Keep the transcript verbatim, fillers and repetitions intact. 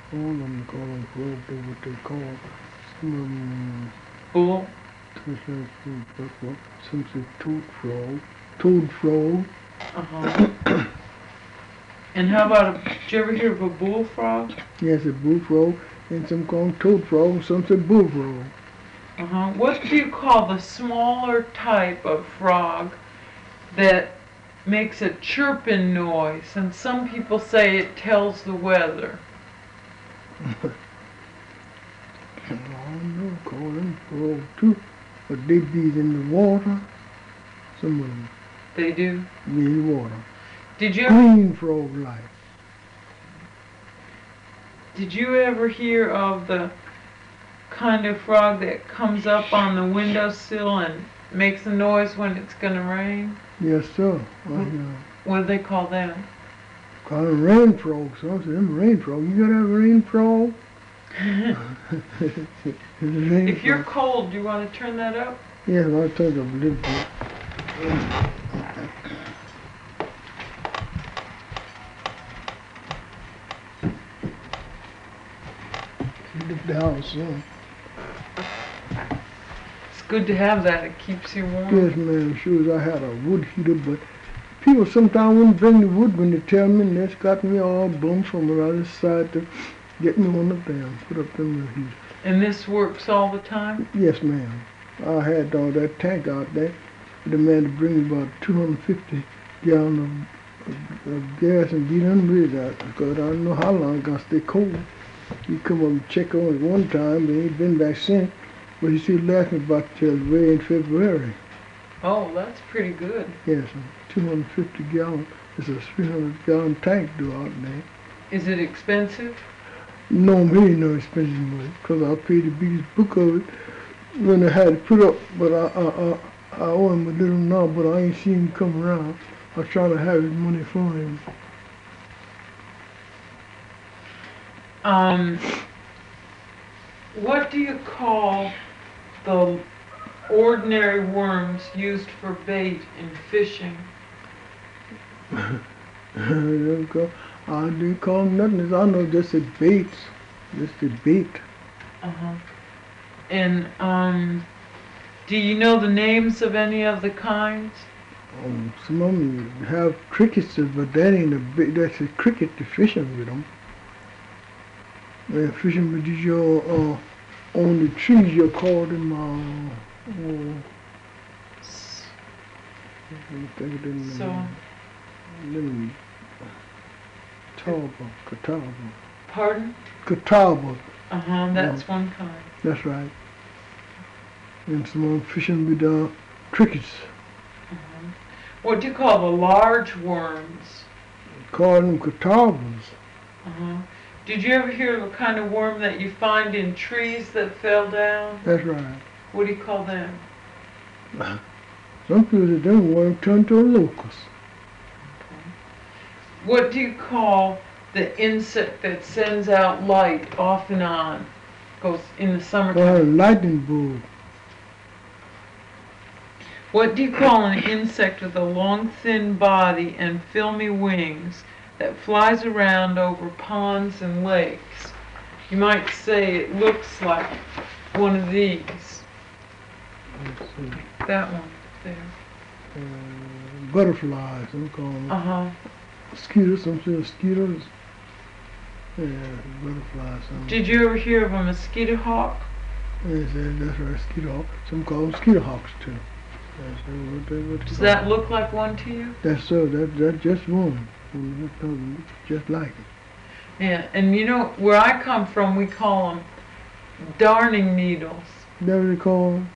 All of them call them frog, they what they call. Some of them, Bull? some say toad frog. Toad frog. Uh-huh. And how about, a, did you ever hear of a bullfrog? Yes, a bullfrog, and some call them toad frog, and some say bullfrog. Uh-huh. What do you call the smaller type of frog that makes a chirping noise, and some people say it tells the weather? I don't know, call them frog too, but they be in the water. Some of them They do? be in the water. Did you ever, Green frog like. did you ever hear of the kind of frog that comes up on the windowsill and makes a noise when it's going to rain? Yes, sir. I Mm. hear. What do they call them? Call them rain frogs. Some say them rain frog. You got a rain frog? Rain If you're frog. cold, do you want to turn that up? Yes, I'll turn it up a little bit. Keep it down, son. It's good to have that. It keeps you warm. Yes, man. Sure as I had a wood heater, but people sometimes wouldn't bring the wood when they tell me, and that's got me all bummed from around this side to get me on the dam, put up them little heaters. And this works all the time? Yes, ma'am. I had all that tank out there. The man to bring me about two hundred fifty gallons of, of, of gas and be done with that. Because I don't know how long it's gonna stay cold. He come up and check on it one time, but he ain't been back since. But he still lasting about till way in February. Oh, that's pretty good. Yes, two hundred fifty gallon. It's a three hundred gallon tank do out there. Is it expensive? No, it ain't no expensive money, because I paid the biggest book of it when I had it put up, but I, I, I, I owe him a little now, but I ain't seen him come around. I was trying to have his money for him. Um, what do you call the ordinary worms used for bait in fishing? They call, I didn't call him nothing. I know just the baits, just the bait. Uh-huh. And, um, do you know the names of any of the kinds? Um, some of them have crickets, but that ain't a bait. That's a cricket to fishing with them. They're fishing with these your, uh, on the trees, you call them, uh, oh, I think of them, So, them, catawba, catawba, pardon? catawba, Uh-huh, that's one kind. that's right. And some of them fishing with, uh, crickets. Uh-huh. What do you call the large worms? Call them catawbas. Uh-huh. Did you ever hear of a kind of worm that you find in trees that fell down? That's right. What do you call them? Some people say them worms turn to a locust. What do you call the insect that sends out light off and on? Goes in the Call summertime. them lightning bug. What do you call an insect with a long, thin body and filmy wings that flies around over ponds and lakes? You might say it looks like one of these. Let's see. That one there. Uh, butterflies, some call them. Uh-huh. Mosquitoes, some say mosquitoes. Yeah, butterflies. Some. Did you ever hear of a mosquito hawk? Yes, that's right, mosquito hawk. Some call them mosquito hawks too. That's what they, what they Does call that them. look like one to you? That's so. That that's just one. That doesn't look just like it. Yeah, and you know, where I come from, we call them darning needles. That what they call them?